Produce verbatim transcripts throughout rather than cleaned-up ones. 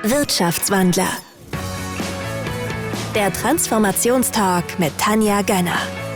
Wirtschaftswandler. Der Transformationstalk mit Tanja Gönner.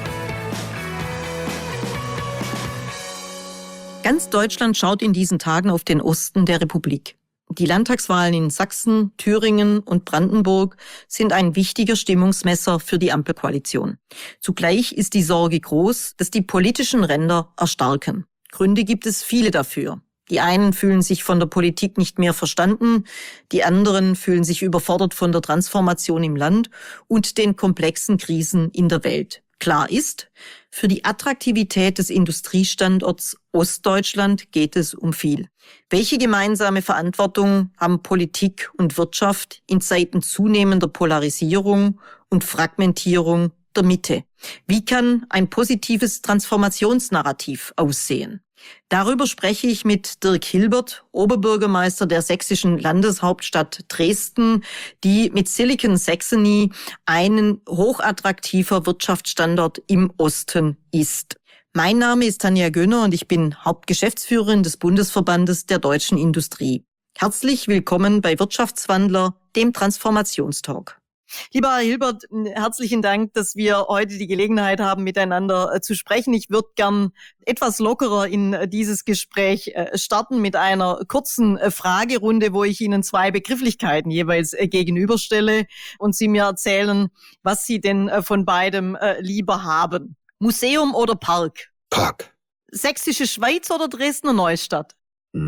Ganz Deutschland schaut in diesen Tagen auf den Osten der Republik. Die Landtagswahlen in Sachsen, Thüringen und Brandenburg sind ein wichtiger Stimmungsmesser für die Ampelkoalition. Zugleich ist die Sorge groß, dass die politischen Ränder erstarken. Gründe gibt es viele dafür. Die einen fühlen sich von der Politik nicht mehr verstanden, die anderen fühlen sich überfordert von der Transformation im Land und den komplexen Krisen in der Welt. Klar ist, für die Attraktivität des Industriestandorts Ostdeutschland geht es um viel. Welche gemeinsame Verantwortung haben Politik und Wirtschaft in Zeiten zunehmender Polarisierung und Fragmentierung der Mitte? Wie kann ein positives Transformationsnarrativ aussehen? Darüber spreche ich mit Dirk Hilbert, Oberbürgermeister der sächsischen Landeshauptstadt Dresden, die mit Silicon Saxony ein hochattraktiver Wirtschaftsstandort im Osten ist. Mein Name ist Tanja Gönner und ich bin Hauptgeschäftsführerin des Bundesverbandes der deutschen Industrie. Herzlich willkommen bei Wirtschaftswandler, dem Transformationstalk. Lieber Herr Hilbert, herzlichen Dank, dass wir heute die Gelegenheit haben, miteinander zu sprechen. Ich würde gern etwas lockerer in dieses Gespräch starten mit einer kurzen Fragerunde, wo ich Ihnen zwei Begrifflichkeiten jeweils gegenüberstelle und Sie mir erzählen, was Sie denn von beidem lieber haben. Museum oder Park? Park. Sächsische Schweiz oder Dresdner Neustadt?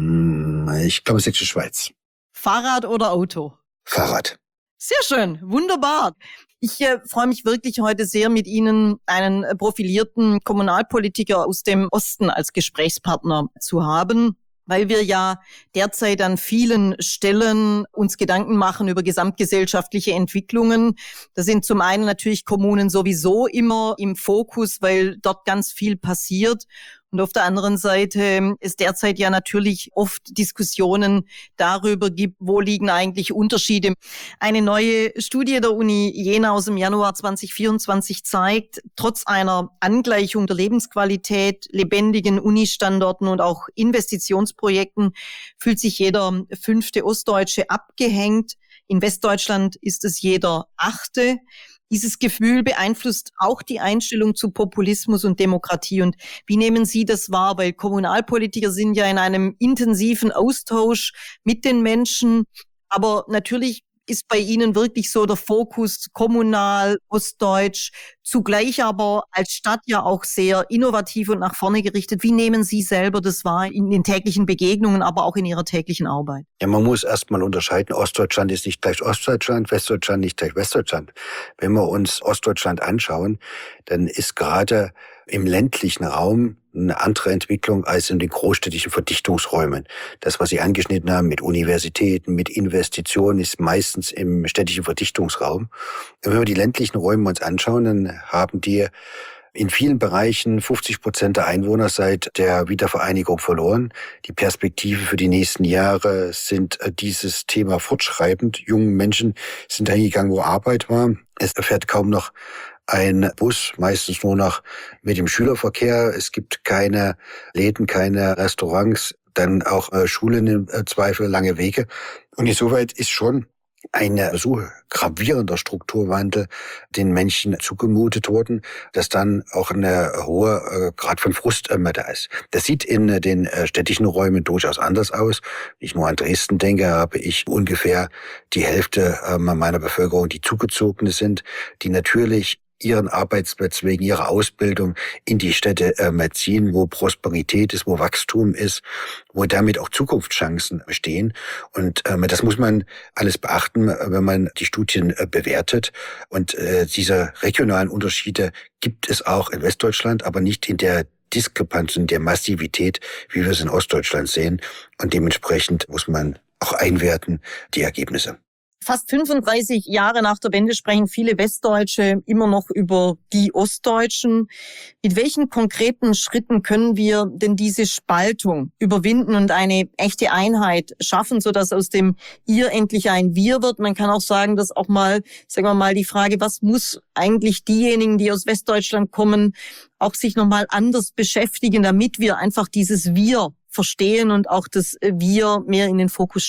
Ich glaube Sächsische Schweiz. Fahrrad oder Auto? Fahrrad. Sehr schön, wunderbar. Ich äh, freue mich wirklich heute sehr, mit Ihnen einen äh, profilierten Kommunalpolitiker aus dem Osten als Gesprächspartner zu haben, weil wir ja derzeit an vielen Stellen uns Gedanken machen über gesamtgesellschaftliche Entwicklungen. Da sind zum einen natürlich Kommunen sowieso immer im Fokus, weil dort ganz viel passiert. Und auf der anderen Seite ist derzeit ja natürlich oft Diskussionen darüber gibt, wo liegen eigentlich Unterschiede. Eine neue Studie der Uni Jena aus dem Januar zwanzig vierundzwanzig zeigt, trotz einer Angleichung der Lebensqualität, lebendigen Unistandorten und auch Investitionsprojekten fühlt sich jeder fünfte Ostdeutsche abgehängt. In Westdeutschland ist es jeder achte. Dieses Gefühl beeinflusst auch die Einstellung zu Populismus und Demokratie. Und wie nehmen Sie das wahr? Weil Kommunalpolitiker sind ja in einem intensiven Austausch mit den Menschen. Aber natürlich ist bei Ihnen wirklich so der Fokus kommunal, ostdeutsch, zugleich aber als Stadt ja auch sehr innovativ und nach vorne gerichtet. Wie nehmen Sie selber das wahr in den täglichen Begegnungen, aber auch in Ihrer täglichen Arbeit? Ja, man muss erstmal unterscheiden. Ostdeutschland ist nicht gleich Ostdeutschland, Westdeutschland nicht gleich Westdeutschland. Wenn wir uns Ostdeutschland anschauen, dann ist gerade im ländlichen Raum eine andere Entwicklung als in den großstädtischen Verdichtungsräumen. Das, was Sie angeschnitten haben mit Universitäten, mit Investitionen, ist meistens im städtischen Verdichtungsraum. Und wenn wir die ländlichen Räume uns anschauen, dann haben die in vielen Bereichen fünfzig Prozent der Einwohner seit der Wiedervereinigung verloren. Die Perspektive für die nächsten Jahre sind dieses Thema fortschreibend. Junge Menschen sind dahin gegangen, wo Arbeit war. Es fährt kaum noch ein Bus, meistens nur noch mit dem Schülerverkehr. Es gibt keine Läden, keine Restaurants, dann auch äh, Schulen im äh, Zweifel, lange Wege. Und insoweit ist schon ein so gravierender Strukturwandel den Menschen zugemutet worden, dass dann auch eine hohe äh, Grad von Frust äh, da ist. Das sieht in äh, den äh, städtischen Räumen durchaus anders aus. Wenn ich nur an Dresden denke, habe ich ungefähr die Hälfte äh, meiner Bevölkerung, die Zugezogene sind, die natürlich ihren Arbeitsplatz wegen ihrer Ausbildung in die Städte äh, ziehen, wo Prosperität ist, wo Wachstum ist, wo damit auch Zukunftschancen bestehen. Und ähm, das muss man alles beachten, wenn man die Studien äh, bewertet. Und äh, diese regionalen Unterschiede gibt es auch in Westdeutschland, aber nicht in der Diskrepanz und der Massivität, wie wir es in Ostdeutschland sehen. Und dementsprechend muss man auch einwerten die Ergebnisse. Fast fünfunddreißig Jahre nach der Wende sprechen viele Westdeutsche immer noch über die Ostdeutschen. Mit welchen konkreten Schritten können wir denn diese Spaltung überwinden und eine echte Einheit schaffen, sodass aus dem Ihr endlich ein Wir wird? Man kann auch sagen, dass auch mal, sagen wir mal, die Frage, was muss eigentlich diejenigen, die aus Westdeutschland kommen, auch sich nochmal anders beschäftigen, damit wir einfach dieses Wir verstehen und auch das Wir mehr in den Fokus stellen?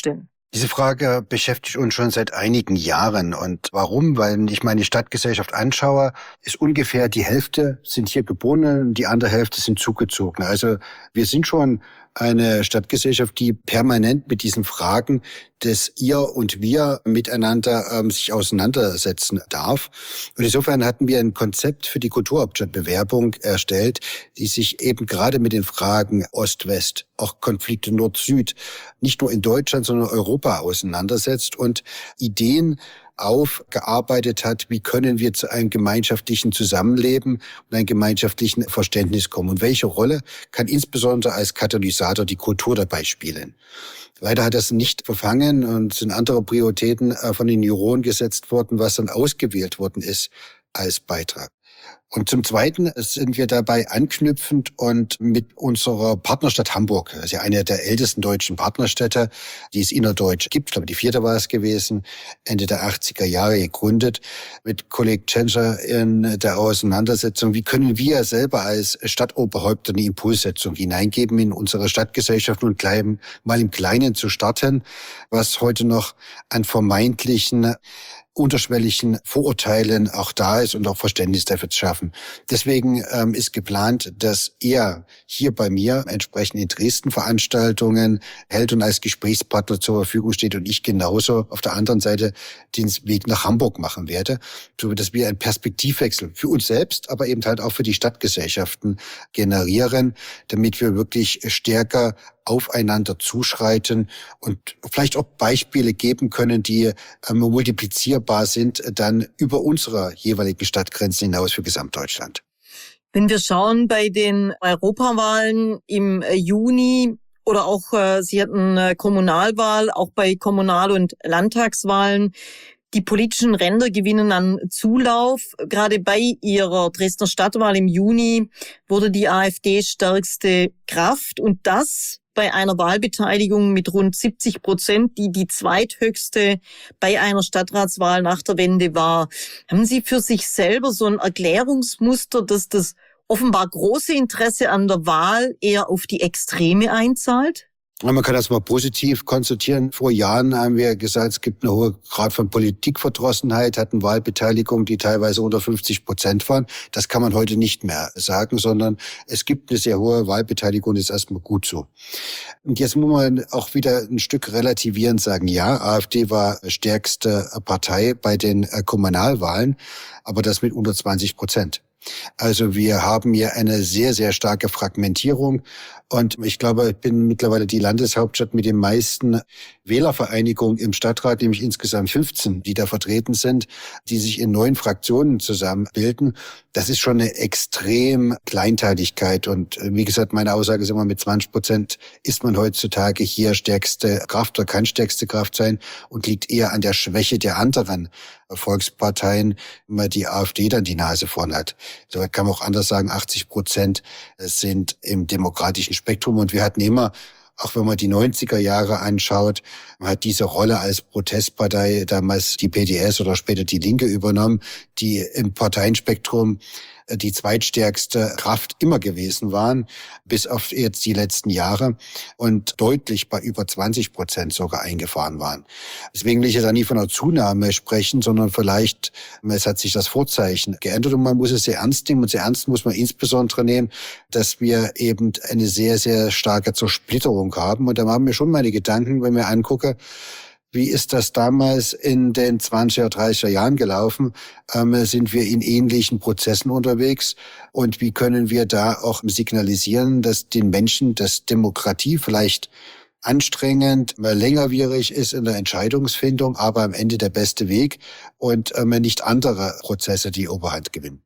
Diese Frage beschäftigt uns schon seit einigen Jahren. Und warum? Weil, wenn ich meine Stadtgesellschaft anschaue, ist ungefähr die Hälfte sind hier Geborene und die andere Hälfte sind Zugezogene. Also wir sind schon eine Stadtgesellschaft, die permanent mit diesen Fragen des Ihr und Wir miteinander ähm, sich auseinandersetzen darf. Und insofern hatten wir ein Konzept für die Kulturhauptstadtbewerbung erstellt, die sich eben gerade mit den Fragen Ost-West, auch Konflikte Nord-Süd, nicht nur in Deutschland, sondern Europa auseinandersetzt und Ideen aufgearbeitet hat, wie können wir zu einem gemeinschaftlichen Zusammenleben und einem gemeinschaftlichen Verständnis kommen. Und welche Rolle kann insbesondere als Katalysator die Kultur dabei spielen? Leider hat das nicht verfangen und sind andere Prioritäten von den Juroren gesetzt worden, was dann ausgewählt worden ist als Beitrag. Und zum Zweiten sind wir dabei anknüpfend und mit unserer Partnerstadt Hamburg, das ist ja eine der ältesten deutschen Partnerstädte, die es innerdeutsch gibt, ich glaube die vierte war es gewesen, Ende der achtziger Jahre gegründet, mit Kollege Tschentscher in der Auseinandersetzung, wie können wir selber als Stadtoberhäupter eine Impulssetzung hineingeben in unsere Stadtgesellschaft und gleich mal im Kleinen zu starten, was heute noch an vermeintlichen unterschwelligen Vorurteilen auch da ist und auch Verständnis dafür zu schaffen. Deswegen ähm, ist geplant, dass er hier bei mir entsprechend in Dresden Veranstaltungen hält und als Gesprächspartner zur Verfügung steht und ich genauso auf der anderen Seite den Weg nach Hamburg machen werde, so dass wir einen Perspektivwechsel für uns selbst, aber eben halt auch für die Stadtgesellschaften generieren, damit wir wirklich stärker aufeinander zuschreiten und vielleicht auch Beispiele geben können, die ähm, multiplizierbar sind, dann über unsere jeweiligen Stadtgrenzen hinaus für Gesamtdeutschland. Wenn wir schauen bei den Europawahlen im Juni oder auch, äh, Sie hatten äh, Kommunalwahl, auch bei Kommunal- und Landtagswahlen, die politischen Ränder gewinnen an Zulauf. Gerade bei ihrer Dresdner Stadtwahl im Juni wurde die AfD stärkste Kraft und das bei einer Wahlbeteiligung mit rund siebzig Prozent, die die zweithöchste bei einer Stadtratswahl nach der Wende war. Haben Sie für sich selber so ein Erklärungsmuster, dass das offenbar große Interesse an der Wahl eher auf die Extreme einzahlt? Man kann das mal positiv konstatieren. Vor Jahren haben wir gesagt, es gibt eine hohe Grad von Politikverdrossenheit, hatten Wahlbeteiligung, die teilweise unter fünfzig Prozent waren. Das kann man heute nicht mehr sagen, sondern es gibt eine sehr hohe Wahlbeteiligung, das ist erstmal gut so. Und jetzt muss man auch wieder ein Stück relativierend sagen, ja, AfD war stärkste Partei bei den Kommunalwahlen, aber das mit unter zwanzig Prozent. Also wir haben hier eine sehr, sehr starke Fragmentierung. Und ich glaube, ich bin mittlerweile die Landeshauptstadt mit den meisten Wählervereinigungen im Stadtrat, nämlich insgesamt fünfzehn, die da vertreten sind, die sich in neun Fraktionen zusammenbilden. Das ist schon eine extrem Kleinteiligkeit. Und wie gesagt, meine Aussage ist immer, mit zwanzig Prozent ist man heutzutage hier stärkste Kraft oder kann stärkste Kraft sein und liegt eher an der Schwäche der anderen Volksparteien, wenn die AfD dann die Nase vorn hat. So kann man auch anders sagen, achtzig Prozent sind im demokratischen Spektrum und wir hatten immer, auch wenn man die neunziger Jahre anschaut, man hat diese Rolle als Protestpartei damals die P D S oder später die Linke übernommen, die im Parteienspektrum die zweitstärkste Kraft immer gewesen waren, bis auf jetzt die letzten Jahre und deutlich bei über zwanzig Prozent sogar eingefahren waren. Deswegen will ich jetzt auch nie von einer Zunahme sprechen, sondern vielleicht, es hat sich das Vorzeichen geändert und man muss es sehr ernst nehmen und sehr ernst muss man insbesondere nehmen, dass wir eben eine sehr, sehr starke Zersplitterung haben und da machen wir schon meine Gedanken, wenn wir angucken, wie ist das damals in den zwanziger, dreißiger Jahren gelaufen? Ähm, sind wir in ähnlichen Prozessen unterwegs? Und wie können wir da auch signalisieren, dass den Menschen, dass Demokratie vielleicht anstrengend, längerwierig ist in der Entscheidungsfindung, aber am Ende der beste Weg und ähm, nicht andere Prozesse die Oberhand gewinnen?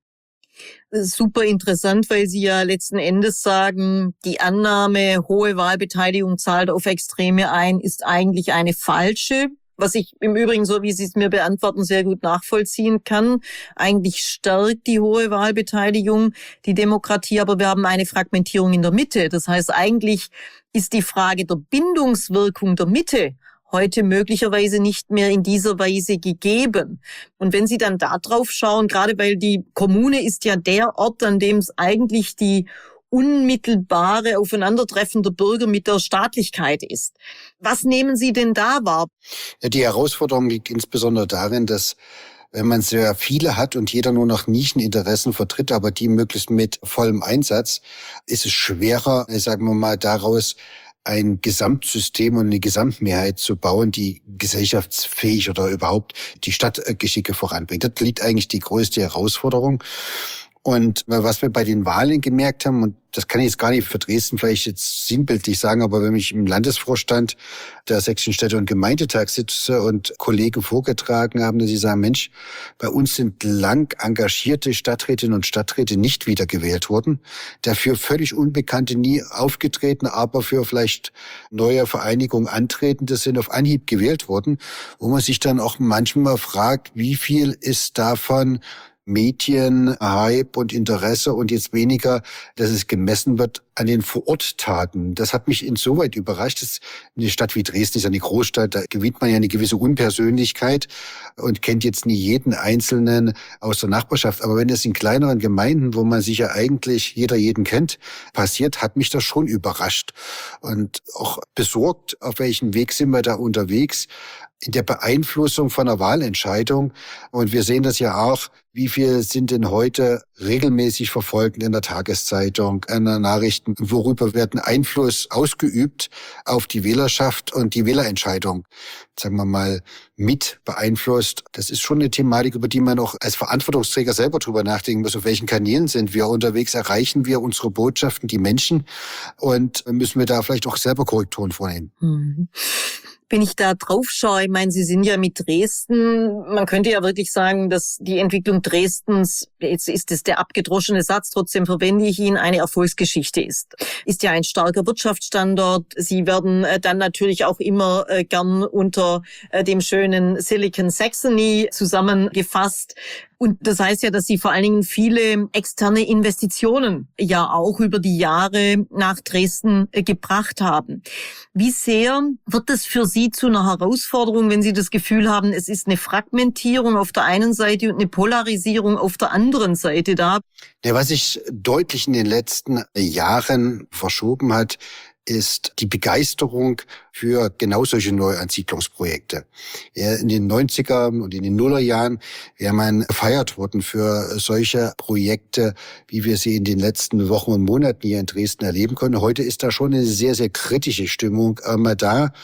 Super interessant, weil Sie ja letzten Endes sagen, die Annahme, hohe Wahlbeteiligung zahlt auf Extreme ein, ist eigentlich eine falsche. Was ich im Übrigen, so wie Sie es mir beantworten, sehr gut nachvollziehen kann. Eigentlich stärkt die hohe Wahlbeteiligung die Demokratie, aber wir haben eine Fragmentierung in der Mitte. Das heißt, eigentlich ist die Frage der Bindungswirkung der Mitte heute möglicherweise nicht mehr in dieser Weise gegeben. Und wenn Sie dann da drauf schauen, gerade weil die Kommune ist ja der Ort, an dem es eigentlich die unmittelbare Aufeinandertreffen der Bürger mit der Staatlichkeit ist. Was nehmen Sie denn da wahr? Die Herausforderung liegt insbesondere darin, dass wenn man sehr viele hat und jeder nur noch Nischeninteressen vertritt, aber die möglichst mit vollem Einsatz, ist es schwerer, sagen wir mal, daraus ein Gesamtsystem und eine Gesamtmehrheit zu bauen, die gesellschaftsfähig oder überhaupt die Stadtgeschicke voranbringt. Das liegt eigentlich die größte Herausforderung. Und was wir bei den Wahlen gemerkt haben, und das kann ich jetzt gar nicht für Dresden vielleicht jetzt sinnbildlich sagen, aber wenn ich im Landesvorstand der Sächsischen Städte- und Gemeindetag sitze und Kollegen vorgetragen haben, dass sie sagen, Mensch, bei uns sind lang engagierte Stadträtinnen und Stadträte nicht wiedergewählt worden, dafür völlig Unbekannte, nie aufgetreten, aber für vielleicht neue Vereinigungen antretende sind auf Anhieb gewählt worden, wo man sich dann auch manchmal fragt, wie viel ist davon Medien, Hype und Interesse und jetzt weniger, dass es gemessen wird an den Vororttaten. Das hat mich insoweit überrascht. Das eine Stadt wie Dresden ist ja eine Großstadt, da gewinnt man ja eine gewisse Unpersönlichkeit und kennt jetzt nie jeden Einzelnen aus der Nachbarschaft. Aber wenn es in kleineren Gemeinden, wo man sich ja eigentlich jeder jeden kennt, passiert, hat mich das schon überrascht und auch besorgt, auf welchem Weg sind wir da unterwegs in der Beeinflussung von einer Wahlentscheidung. Und wir sehen das ja auch, wie viel sind denn heute regelmäßig verfolgt in der Tageszeitung, in den Nachrichten, worüber wird ein Einfluss ausgeübt auf die Wählerschaft und die Wählerentscheidung, sagen wir mal, mit beeinflusst. Das ist schon eine Thematik, über die man auch als Verantwortungsträger selber drüber nachdenken muss, auf welchen Kanälen sind wir unterwegs, erreichen wir unsere Botschaften, die Menschen und müssen wir da vielleicht auch selber Korrekturen vornehmen. Mhm. Wenn ich da drauf schaue, ich meine, Sie sind ja mit Dresden, man könnte ja wirklich sagen, dass die Entwicklung Dresdens, jetzt ist es der abgedroschene Satz, trotzdem verwende ich ihn, eine Erfolgsgeschichte ist. Ist ja ein starker Wirtschaftsstandort. Sie werden dann natürlich auch immer gern unter dem schönen Silicon Saxony zusammengefasst. Und das heißt ja, dass Sie vor allen Dingen viele externe Investitionen ja auch über die Jahre nach Dresden gebracht haben. Wie sehr wird es für Sie zu einer Herausforderung, wenn Sie das Gefühl haben, es ist eine Fragmentierung auf der einen Seite und eine Polarisierung auf der anderen Seite da? Ja, was sich deutlich in den letzten Jahren verschoben hat, ist die Begeisterung für genau solche Neuansiedlungsprojekte. Ja, in den neunziger und in den Nullerjahren wäre man gefeiert worden für solche Projekte, wie wir sie in den letzten Wochen und Monaten hier in Dresden erleben können. Heute ist da schon eine sehr, sehr kritische Stimmung immer da.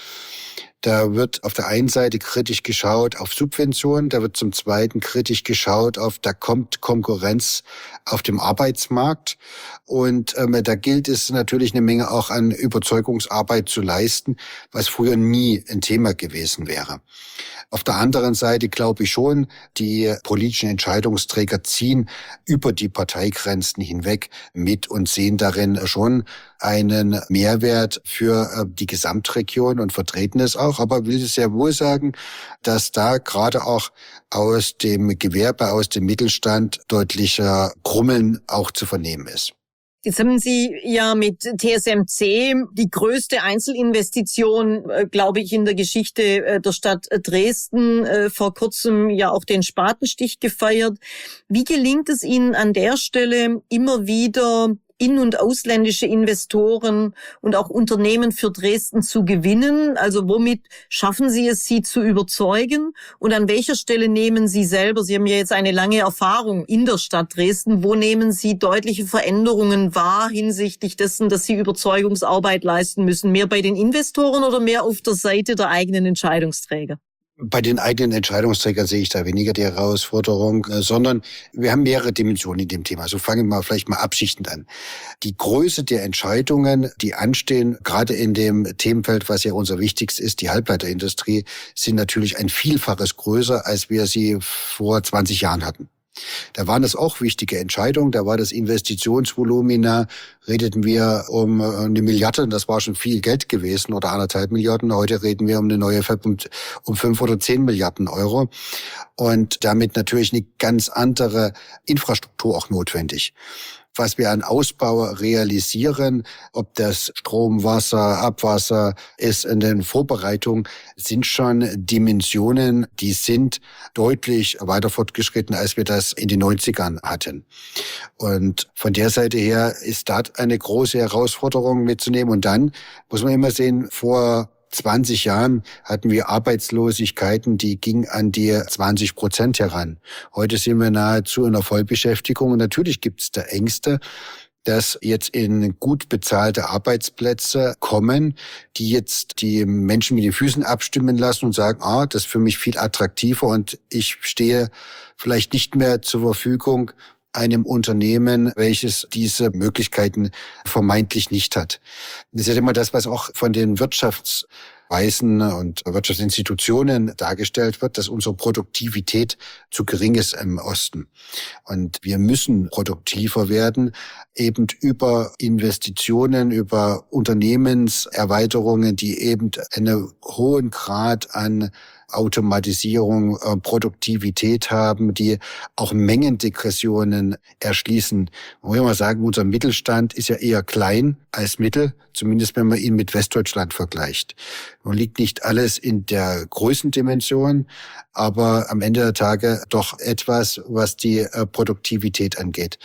Da wird auf der einen Seite kritisch geschaut auf Subventionen, da wird zum Zweiten kritisch geschaut auf, da kommt Konkurrenz auf dem Arbeitsmarkt. Und ähm, da gilt es natürlich eine Menge auch an Überzeugungsarbeit zu leisten, was früher nie ein Thema gewesen wäre. Auf der anderen Seite glaube ich schon, die politischen Entscheidungsträger ziehen über die Parteigrenzen hinweg mit und sehen darin schon einen Mehrwert für die Gesamtregion und vertreten es auch. Aber will es sehr wohl sagen, dass da gerade auch aus dem Gewerbe, aus dem Mittelstand deutlicher Krummeln auch zu vernehmen ist. Jetzt haben Sie ja mit T S M C die größte Einzelinvestition, glaube ich, in der Geschichte der Stadt Dresden vor kurzem ja auch den Spatenstich gefeiert. Wie gelingt es Ihnen an der Stelle immer wieder in- und ausländische Investoren und auch Unternehmen für Dresden zu gewinnen? Also womit schaffen Sie es, sie zu überzeugen? Und an welcher Stelle nehmen Sie selber, Sie haben ja jetzt eine lange Erfahrung in der Stadt Dresden, wo nehmen Sie deutliche Veränderungen wahr hinsichtlich dessen, dass Sie Überzeugungsarbeit leisten müssen? Mehr bei den Investoren oder mehr auf der Seite der eigenen Entscheidungsträger? Bei den eigenen Entscheidungsträgern sehe ich da weniger die Herausforderung, sondern wir haben mehrere Dimensionen in dem Thema. So fangen wir vielleicht mal abschichtend an. Die Größe der Entscheidungen, die anstehen, gerade in dem Themenfeld, was ja unser wichtigstes ist, die Halbleiterindustrie, sind natürlich ein Vielfaches größer, als wir sie vor zwanzig Jahren hatten. Da waren das auch wichtige Entscheidungen, da war das Investitionsvolumina, redeten wir um eine Milliarde, das war schon viel Geld gewesen, oder anderthalb Milliarden. Heute reden wir um eine neue Fab um fünf oder zehn Milliarden Euro. Und damit natürlich eine ganz andere Infrastruktur auch notwendig. was wir an Ausbau realisieren, ob das Strom, Wasser, Abwasser ist in den Vorbereitungen, sind schon Dimensionen, die sind deutlich weiter fortgeschritten, als wir das in den neunzigern hatten. Und von der Seite her ist das eine große Herausforderung mitzunehmen. Und dann muss man immer sehen, vor zwanzig Jahren hatten wir Arbeitslosigkeiten, die gingen an die zwanzig Prozent heran. Heute sind wir nahezu in der Vollbeschäftigung und natürlich gibt es da Ängste, dass jetzt in gut bezahlte Arbeitsplätze kommen, die jetzt die Menschen mit den Füßen abstimmen lassen und sagen, ah, das ist für mich viel attraktiver und ich stehe vielleicht nicht mehr zur Verfügung einem Unternehmen, welches diese Möglichkeiten vermeintlich nicht hat. Das ist ja immer das, was auch von den Wirtschaftsweisen und Wirtschaftsinstitutionen dargestellt wird, dass unsere Produktivität zu gering ist im Osten. Und wir müssen produktiver werden, eben über Investitionen, über Unternehmenserweiterungen, die eben einen hohen Grad an Automatisierung, äh, Produktivität haben, die auch Mengendegressionen erschließen. Man muss ja mal sagen, unser Mittelstand ist ja eher klein als mittel, zumindest wenn man ihn mit Westdeutschland vergleicht. Nun liegt nicht alles in der Größendimension, aber am Ende der Tage doch etwas, was die äh, Produktivität angeht.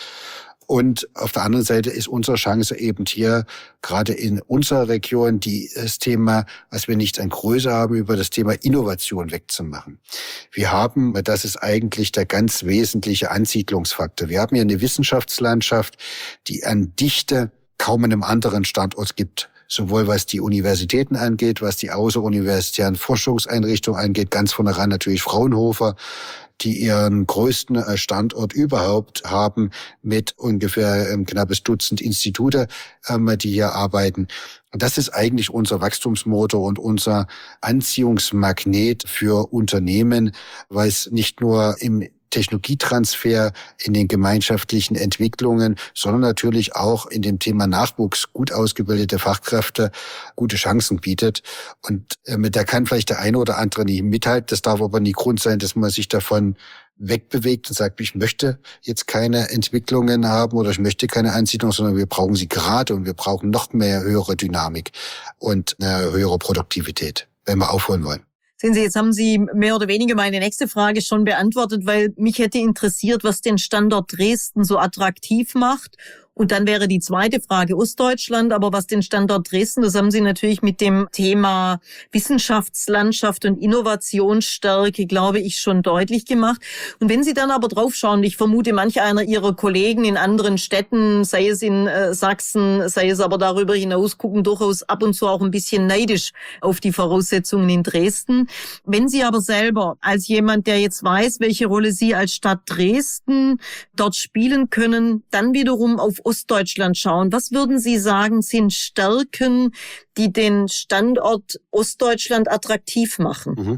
Und auf der anderen Seite ist unsere Chance eben hier, gerade in unserer Region, die, das Thema, was wir nicht an Größe haben, über das Thema Innovation wegzumachen. Wir haben, das ist eigentlich der ganz wesentliche Ansiedlungsfaktor. Wir haben hier eine Wissenschaftslandschaft, die an Dichte kaum an einem anderen Standort gibt. Sowohl was die Universitäten angeht, was die außeruniversitären Forschungseinrichtungen angeht, ganz vorne ran natürlich Fraunhofer, die ihren größten Standort überhaupt haben mit ungefähr ein knappes Dutzend Institute, die hier arbeiten. Und das ist eigentlich unser Wachstumsmotor und unser Anziehungsmagnet für Unternehmen, weil es nicht nur im Technologietransfer in den gemeinschaftlichen Entwicklungen, sondern natürlich auch in dem Thema Nachwuchs, gut ausgebildete Fachkräfte, gute Chancen bietet. Und äh, da kann vielleicht der eine oder andere nicht mithalten. Das darf aber nie Grund sein, dass man sich davon wegbewegt und sagt, ich möchte jetzt keine Entwicklungen haben oder ich möchte keine Ansiedlung, sondern wir brauchen sie gerade und wir brauchen noch mehr höhere Dynamik und eine höhere Produktivität, wenn wir aufholen wollen. Sehen Sie, jetzt haben Sie mehr oder weniger meine nächste Frage schon beantwortet, weil mich hätte interessiert, was den Standort Dresden so attraktiv macht. Und dann wäre die zweite Frage Ostdeutschland, aber was den Standort Dresden, das haben Sie natürlich mit dem Thema Wissenschaftslandschaft und Innovationsstärke, glaube ich, schon deutlich gemacht. Und wenn Sie dann aber draufschauen, ich vermute, manch einer Ihrer Kollegen in anderen Städten, sei es in äh, Sachsen, sei es aber darüber hinaus, gucken durchaus ab und zu auch ein bisschen neidisch auf die Voraussetzungen in Dresden. Wenn Sie aber selber als jemand, der jetzt weiß, welche Rolle Sie als Stadt Dresden dort spielen können, dann wiederum auf Ostdeutschland schauen. Was würden Sie sagen, sind Stärken, die den Standort Ostdeutschland attraktiv machen? Mhm.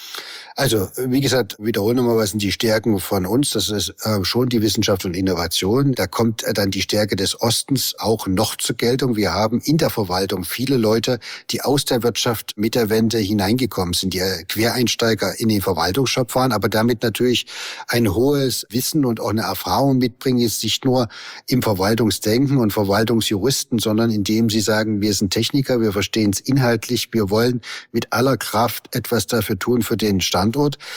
Also, wie gesagt, wiederholen wir mal, was sind die Stärken von uns? Das ist äh, schon die Wissenschaft und Innovation. Da kommt äh, dann die Stärke des Ostens auch noch zur Geltung. Wir haben in der Verwaltung viele Leute, die aus der Wirtschaft mit der Wende hineingekommen sind, die äh, Quereinsteiger in den Verwaltungsjob waren, aber damit natürlich ein hohes Wissen und auch eine Erfahrung mitbringen, ist nicht nur im Verwaltungsdenken und Verwaltungsjuristen, sondern indem sie sagen, wir sind Techniker, wir verstehen es inhaltlich, wir wollen mit aller Kraft etwas dafür tun für den Standort.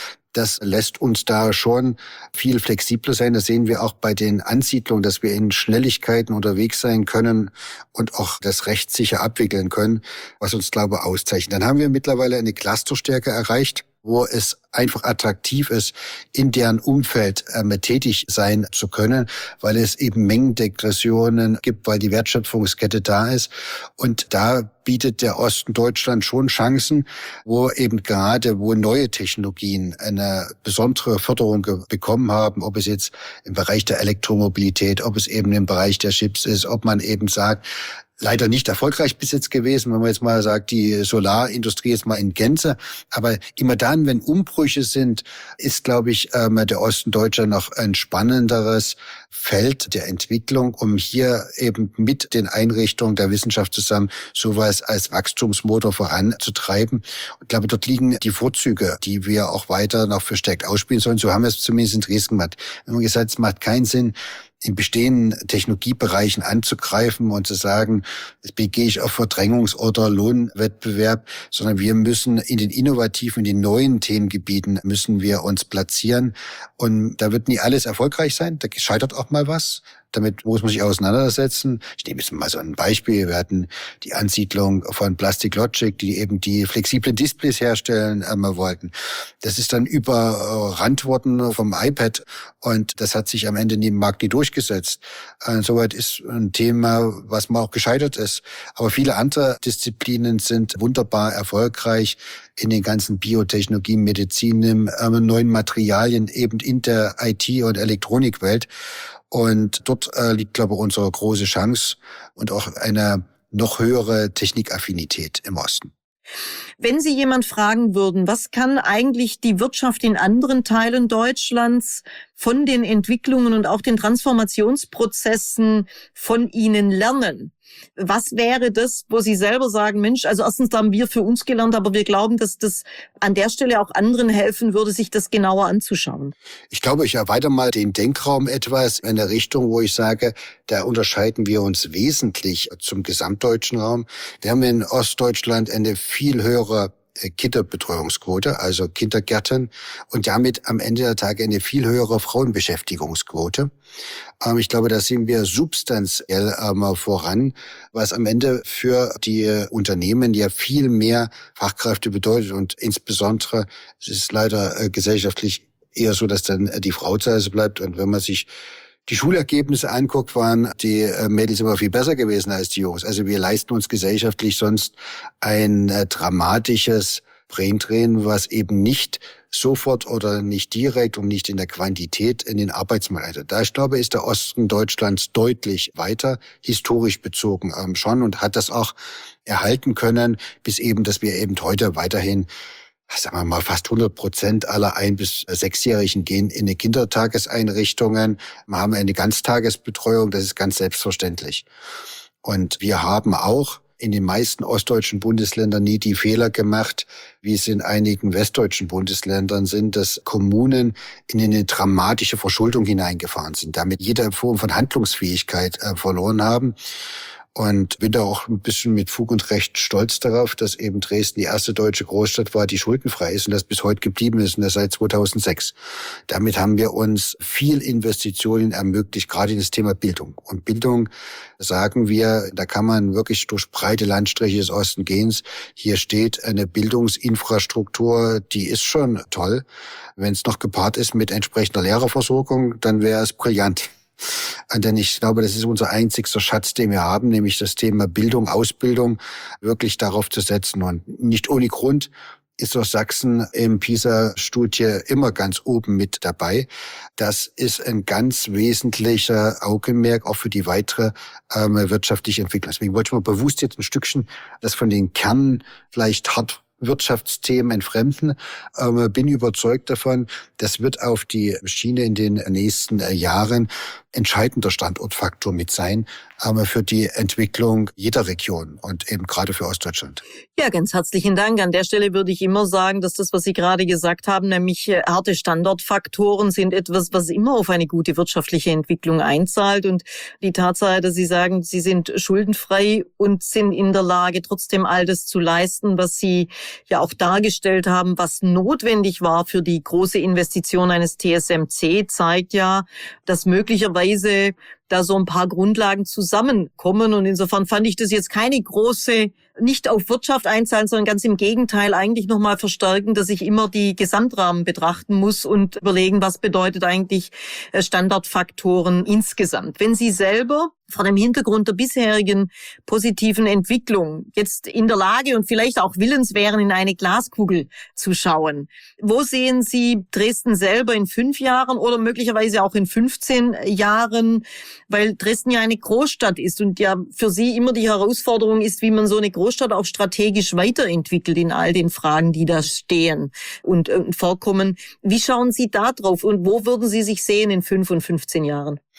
Das lässt uns da schon viel flexibler sein. Das sehen wir auch bei den Ansiedlungen, dass wir in Schnelligkeiten unterwegs sein können und auch das rechtssicher abwickeln können, was uns, glaube ich, auszeichnet. Dann haben wir mittlerweile eine Clusterstärke erreicht, wo es einfach attraktiv ist, in deren Umfeld ähm, tätig sein zu können, weil es eben Mengendegressionen gibt, weil die Wertschöpfungskette da ist. Und da bietet der Osten Deutschland schon Chancen, wo eben gerade, wo neue Technologien eine besondere Förderung bekommen haben, ob es jetzt im Bereich der Elektromobilität, ob es eben im Bereich der Chips ist, ob man eben sagt, leider nicht erfolgreich bis jetzt gewesen, wenn man jetzt mal sagt, die Solarindustrie ist mal in Gänze. Aber immer dann, wenn Umbrüche sind, ist, glaube ich, der Osten Deutschland noch ein spannenderes Feld der Entwicklung, um hier eben mit den Einrichtungen der Wissenschaft zusammen sowas als Wachstumsmotor voranzutreiben. Ich glaube, dort liegen die Vorzüge, die wir auch weiter noch verstärkt ausspielen sollen. So haben wir es zumindest in Dresden gemacht. Wir haben gesagt, es macht keinen Sinn, in bestehenden Technologiebereichen anzugreifen und zu sagen, jetzt begehe ich auf Verdrängungs- oder Lohnwettbewerb, sondern wir müssen in den innovativen, in den neuen Themengebieten müssen wir uns platzieren. Und da wird nie alles erfolgreich sein, da scheitert auch mal was. Damit muss man sich auseinandersetzen. Ich nehme jetzt mal so ein Beispiel. Wir hatten die Ansiedlung von Plastic Logic, die eben die flexiblen Displays herstellen ähm, wollten. Das ist dann überrannt worden vom iPad und das hat sich am Ende neben dem Markt nie durchgesetzt. Äh, soweit ist ein Thema, was mal auch gescheitert ist. Aber viele andere Disziplinen sind wunderbar erfolgreich in den ganzen Biotechnologien, Medizin, ähm, neuen Materialien, eben in der I T- und Elektronikwelt. Und dort äh, liegt, glaube ich, unsere große Chance und auch eine noch höhere Technikaffinität im Osten. Wenn Sie jemand fragen würden, was kann eigentlich die Wirtschaft in anderen Teilen Deutschlands von den Entwicklungen und auch den Transformationsprozessen von Ihnen lernen? Was wäre das, wo Sie selber sagen, Mensch, also erstens haben wir für uns gelernt, aber wir glauben, dass das an der Stelle auch anderen helfen würde, sich das genauer anzuschauen? Ich glaube, ich erweitere mal den Denkraum etwas in der Richtung, wo ich sage, da unterscheiden wir uns wesentlich zum gesamtdeutschen Raum. Wir haben in Ostdeutschland eine viel höhere Kinderbetreuungsquote, also Kindergärten, und damit am Ende der Tage eine viel höhere Frauenbeschäftigungsquote. Ich glaube, da sind wir substanziell voran, was am Ende für die Unternehmen ja viel mehr Fachkräfte bedeutet. Und insbesondere es ist leider gesellschaftlich eher so, dass dann die Frau zu Hause bleibt. Und wenn man sich die Schulergebnisse anguckt, waren die Mädels immer viel besser gewesen als die Jungs. Also wir leisten uns gesellschaftlich sonst ein äh, dramatisches Braindrehen, was eben nicht sofort oder nicht direkt und nicht in der Quantität in den Arbeitsmarkt leitet. Da, ich glaube, ist der Osten Deutschlands deutlich weiter, historisch bezogen ähm, schon, und hat das auch erhalten können, bis eben, dass wir eben heute weiterhin, sagen wir mal, fast hundert Prozent aller ein- bis sechsjährigen gehen in die Kindertageseinrichtungen. Wir haben eine Ganztagesbetreuung, das ist ganz selbstverständlich. Und wir haben auch in den meisten ostdeutschen Bundesländern nie die Fehler gemacht, wie es in einigen westdeutschen Bundesländern sind, dass Kommunen in eine dramatische Verschuldung hineingefahren sind, damit jede Form von Handlungsfähigkeit äh, verloren haben. Und bin da auch ein bisschen mit Fug und Recht stolz darauf, dass eben Dresden die erste deutsche Großstadt war, die schuldenfrei ist und das bis heute geblieben ist, und das seit zweitausendsechs. Damit haben wir uns viel Investitionen ermöglicht, gerade in das Thema Bildung. Und Bildung, sagen wir, da kann man wirklich durch breite Landstriche des Osten gehen. Hier steht eine Bildungsinfrastruktur, die ist schon toll. Wenn es noch gepaart ist mit entsprechender Lehrerversorgung, dann wäre es brillant. Denn ich glaube, das ist unser einzigster Schatz, den wir haben, nämlich das Thema Bildung, Ausbildung, wirklich darauf zu setzen. Und nicht ohne Grund ist auch Sachsen im PISA-Studie immer ganz oben mit dabei. Das ist ein ganz wesentlicher Augenmerk auch für die weitere ähm, wirtschaftliche Entwicklung. Deswegen wollte ich mal bewusst jetzt ein Stückchen das von den Kernen vielleicht hart Wirtschaftsthemen entfremden. Ähm, bin überzeugt davon, das wird auf die Schiene in den nächsten äh, Jahren entscheidender Standortfaktor mit sein ähm, für die Entwicklung jeder Region und eben gerade für Ostdeutschland. Ja, ganz herzlichen Dank. An der Stelle würde ich immer sagen, dass das, was Sie gerade gesagt haben, nämlich äh, harte Standortfaktoren sind etwas, was immer auf eine gute wirtschaftliche Entwicklung einzahlt. Und die Tatsache, dass Sie sagen, Sie sind schuldenfrei und sind in der Lage, trotzdem all das zu leisten, was Sie ja auch dargestellt haben, was notwendig war für die große Investition eines T S M C, zeigt ja, dass möglicherweise da so ein paar Grundlagen zusammenkommen. Und insofern fand ich das jetzt keine große, nicht auf Wirtschaft einzahlen, sondern ganz im Gegenteil eigentlich nochmal verstärken, dass ich immer die Gesamtrahmen betrachten muss und überlegen, was bedeutet eigentlich Standardfaktoren insgesamt. Wenn Sie selber vor dem Hintergrund der bisherigen positiven Entwicklung jetzt in der Lage und vielleicht auch willens wären, in eine Glaskugel zu schauen, wo sehen Sie Dresden selber in fünf Jahren oder möglicherweise auch in fünfzehn Jahren? Weil Dresden ja eine Großstadt ist und ja für Sie immer die Herausforderung ist, wie man so eine Großstadt auch strategisch weiterentwickelt in all den Fragen, die da stehen und, und vorkommen. Wie schauen Sie da drauf und wo würden Sie sich sehen in fünf und fünfzehn Jahren?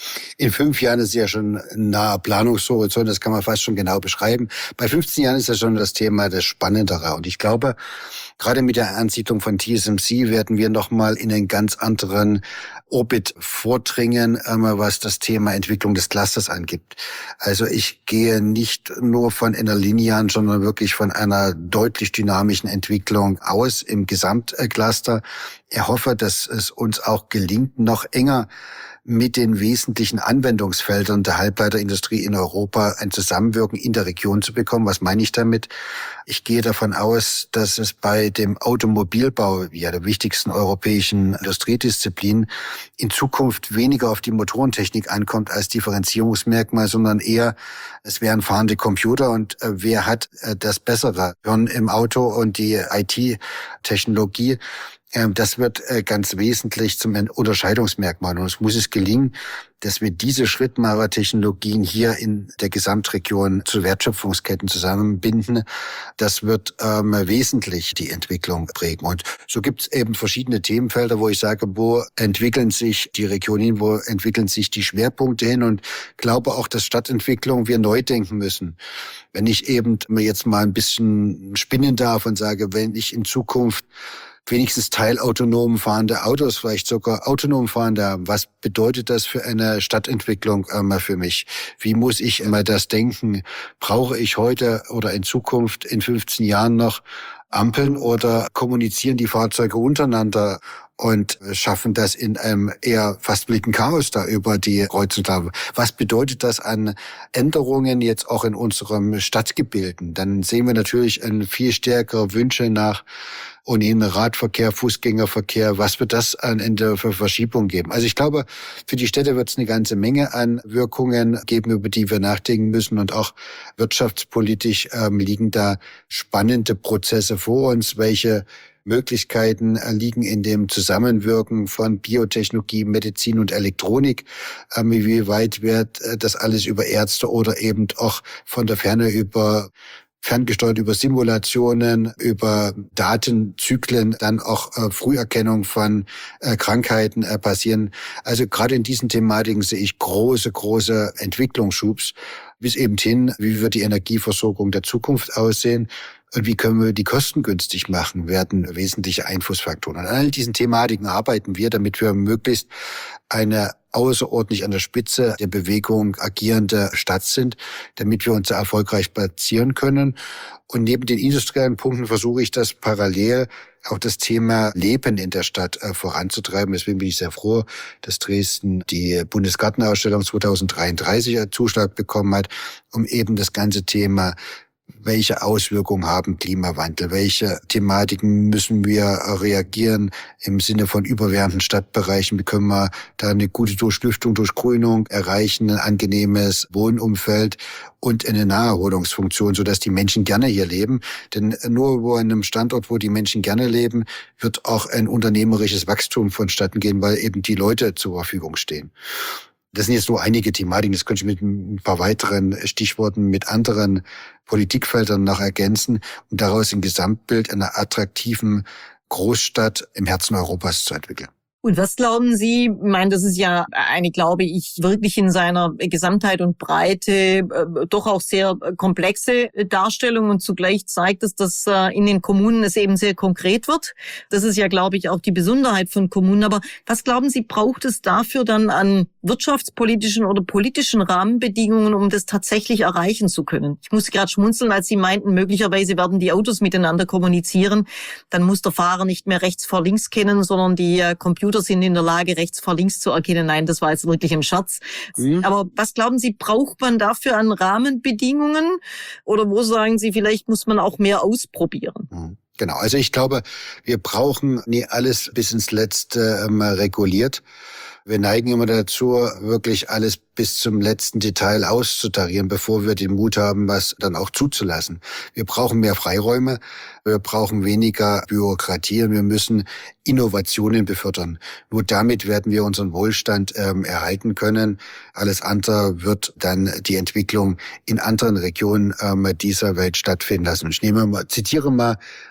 In fünf Jahren ist ja schon ein naher Planungshorizont, das kann man fast schon genau beschreiben. Bei fünfzehn Jahren ist ja schon das Thema das Spannendere. Und ich glaube, gerade mit der Ansiedlung von T S M C werden wir nochmal in einen ganz anderen Orbit vordringen, was das Thema Entwicklung des Clusters angibt. Also ich gehe nicht nur von einer linearen, sondern wirklich von einer deutlich dynamischen Entwicklung aus im Gesamtcluster. Ich hoffe, dass es uns auch gelingt, noch enger mit den wesentlichen Anwendungsfeldern der Halbleiterindustrie in Europa ein Zusammenwirken in der Region zu bekommen. Was meine ich damit? Ich gehe davon aus, dass es bei dem Automobilbau, ja der wichtigsten europäischen Industriedisziplin, in Zukunft weniger auf die Motorentechnik ankommt als Differenzierungsmerkmal, sondern eher, es wären fahrende Computer und äh, wer hat äh, das bessere Hirn im Auto und die I T-Technologie. Das wird ganz wesentlich zum Unterscheidungsmerkmal. Und es muss es gelingen, dass wir diese Schrittmacher-Technologien hier in der Gesamtregion zu Wertschöpfungsketten zusammenbinden. Das wird ähm, wesentlich die Entwicklung prägen. Und so gibt es eben verschiedene Themenfelder, wo ich sage, wo entwickeln sich die Regionen hin, wo entwickeln sich die Schwerpunkte hin, und glaube auch, dass Stadtentwicklung wir neu denken müssen. Wenn ich eben mir jetzt mal ein bisschen spinnen darf und sage, wenn ich in Zukunft wenigstens teilautonom fahrende Autos, vielleicht sogar autonom fahrende haben. Was bedeutet das für eine Stadtentwicklung ähm, für mich? Wie muss ich immer das denken? Brauche ich heute oder in Zukunft in fünfzehn Jahren noch Ampeln oder kommunizieren die Fahrzeuge untereinander und schaffen das in einem eher fast wilden Chaos da über die Kreuzungsklappe? Was bedeutet das an Änderungen jetzt auch in unserem Stadtgebilden? Dann sehen wir natürlich ein viel stärkere Wünsche nach ohnehin Radverkehr, Fußgängerverkehr. Was wird das am Ende für Verschiebungen geben? Also ich glaube, für die Städte wird es eine ganze Menge an Wirkungen geben, über die wir nachdenken müssen. Und auch wirtschaftspolitisch ähm, liegen da spannende Prozesse vor uns. Welche Möglichkeiten liegen in dem Zusammenwirken von Biotechnologie, Medizin und Elektronik? Ähm, wie weit wird das alles über Ärzte oder eben auch von der Ferne über ferngesteuert über Simulationen, über Datenzyklen, dann auch äh, Früherkennung von äh, Krankheiten äh, passieren. Also gerade in diesen Thematiken sehe ich große, große Entwicklungsschubs, bis eben hin, wie wird die Energieversorgung der Zukunft aussehen und wie können wir die Kosten günstig machen, werden wesentliche Einflussfaktoren. An all diesen Thematiken arbeiten wir, damit wir möglichst eine außerordentlich an der Spitze der Bewegung agierende Stadt sind, damit wir uns da erfolgreich platzieren können. Und neben den industriellen Punkten versuche ich das parallel auch das Thema Leben in der Stadt äh, voranzutreiben. Deswegen bin ich sehr froh, dass Dresden die Bundesgartenausstellung zweitausenddreiunddreißig einen Zuschlag bekommen hat, um eben das ganze Thema, welche Auswirkungen haben Klimawandel, welche Thematiken müssen wir reagieren im Sinne von überwärmten Stadtbereichen, wie können wir da eine gute Durchlüftung, Durchgrünung erreichen, ein angenehmes Wohnumfeld und eine Naherholungsfunktion, sodass die Menschen gerne hier leben. Denn nur wo an einem Standort, wo die Menschen gerne leben, wird auch ein unternehmerisches Wachstum vonstatten gehen, weil eben die Leute zur Verfügung stehen. Das sind jetzt nur einige Thematiken, das könnte ich mit ein paar weiteren Stichworten mit anderen Politikfeldern noch ergänzen, um daraus ein Gesamtbild einer attraktiven Großstadt im Herzen Europas zu entwickeln. Und was glauben Sie, ich meine, das ist ja eine, glaube ich, wirklich in seiner Gesamtheit und Breite äh, doch auch sehr komplexe Darstellung, und zugleich zeigt es, dass äh, in den Kommunen es eben sehr konkret wird. Das ist ja, glaube ich, auch die Besonderheit von Kommunen. Aber was glauben Sie, braucht es dafür dann an wirtschaftspolitischen oder politischen Rahmenbedingungen, um das tatsächlich erreichen zu können? Ich musste gerade schmunzeln, als Sie meinten, möglicherweise werden die Autos miteinander kommunizieren. Dann muss der Fahrer nicht mehr rechts vor links kennen, sondern die äh, Computer sind in der Lage, rechts vor links zu erkennen. Nein, das war jetzt wirklich ein Scherz. Mhm. Aber was glauben Sie, braucht man dafür an Rahmenbedingungen? Oder wo sagen Sie, vielleicht muss man auch mehr ausprobieren? Mhm. Genau, also ich glaube, wir brauchen nie alles bis ins Letzte ähm, reguliert. Wir neigen immer dazu, wirklich alles bis zum letzten Detail auszutarieren, bevor wir den Mut haben, was dann auch zuzulassen. Wir brauchen mehr Freiräume, wir brauchen weniger Bürokratie und wir müssen Innovationen befördern. Nur damit werden wir unseren Wohlstand ähm, erhalten können. Alles andere wird dann die Entwicklung in anderen Regionen ähm, dieser Welt stattfinden lassen. Und ich nehme mal, zitiere mal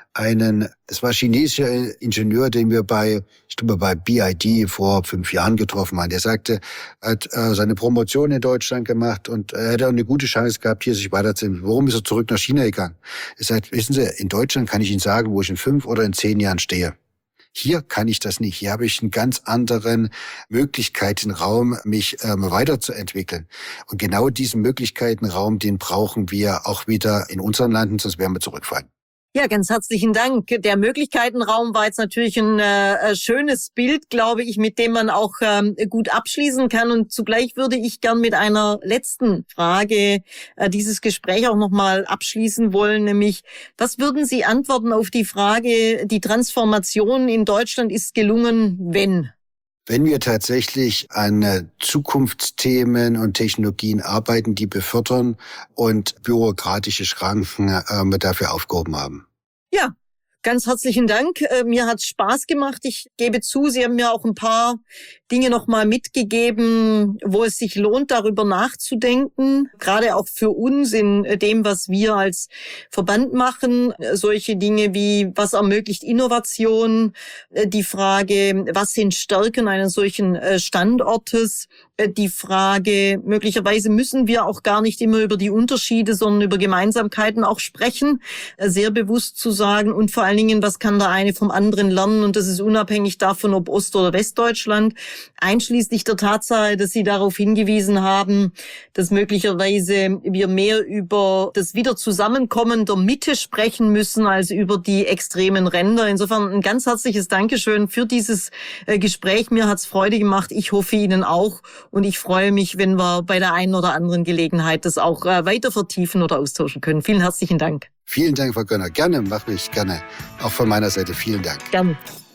einen, das war chinesischer Ingenieur, den wir bei, ich glaube bei B I D vor fünf Jahren getroffen haben. Der sagte, er hat äh, seine Promotion in Deutschland gemacht und er hätte eine gute Chance gehabt, hier sich weiterzuentwickeln. Warum ist er zurück nach China gegangen? Er sagt, wissen Sie, in Deutschland kann ich Ihnen sagen, wo ich in fünf oder in zehn Jahren stehe. Hier kann ich das nicht. Hier habe ich einen ganz anderen Möglichkeitenraum, mich ähm, weiterzuentwickeln. Und genau diesen Möglichkeitenraum, den brauchen wir auch wieder in unseren Landen, sonst werden wir zurückfallen. Ja, ganz herzlichen Dank. Der Möglichkeitenraum war jetzt natürlich ein äh, schönes Bild, glaube ich, mit dem man auch ähm, gut abschließen kann. Und zugleich würde ich gern mit einer letzten Frage äh, dieses Gespräch auch nochmal abschließen wollen, nämlich, was würden Sie antworten auf die Frage, die Transformation in Deutschland ist gelungen, wenn? Wenn wir tatsächlich an Zukunftsthemen und Technologien arbeiten, die befördern und bürokratische Schranken äh, dafür aufgehoben haben. Ja, ganz herzlichen Dank. Äh, mir hat's Spaß gemacht. Ich gebe zu, Sie haben mir auch ein paar Dinge nochmal mitgegeben, wo es sich lohnt, darüber nachzudenken. Gerade auch für uns in dem, was wir als Verband machen. Solche Dinge wie, was ermöglicht Innovation? Die Frage, was sind Stärken eines solchen Standortes? Die Frage, möglicherweise müssen wir auch gar nicht immer über die Unterschiede, sondern über Gemeinsamkeiten auch sprechen. Sehr bewusst zu sagen und vor allen Dingen, was kann der eine vom anderen lernen? Und das ist unabhängig davon, ob Ost- oder Westdeutschland. Einschließlich der Tatsache, dass Sie darauf hingewiesen haben, dass möglicherweise wir mehr über das Wiederzusammenkommen der Mitte sprechen müssen, als über die extremen Ränder. Insofern ein ganz herzliches Dankeschön für dieses Gespräch. Mir hat's Freude gemacht. Ich hoffe Ihnen auch. Und ich freue mich, wenn wir bei der einen oder anderen Gelegenheit das auch weiter vertiefen oder austauschen können. Vielen herzlichen Dank. Vielen Dank, Frau Gönner. Gerne, mache ich gerne. Auch von meiner Seite vielen Dank. Gerne.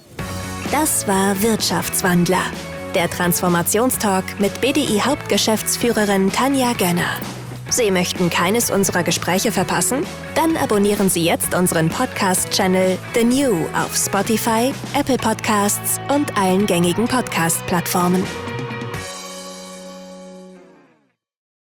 Das war Wirtschaftswandler, der Transformationstalk mit B D I-Hauptgeschäftsführerin Tanja Gönner. Sie möchten keines unserer Gespräche verpassen? Dann abonnieren Sie jetzt unseren Podcast-Channel The New auf Spotify, Apple Podcasts und allen gängigen Podcast-Plattformen.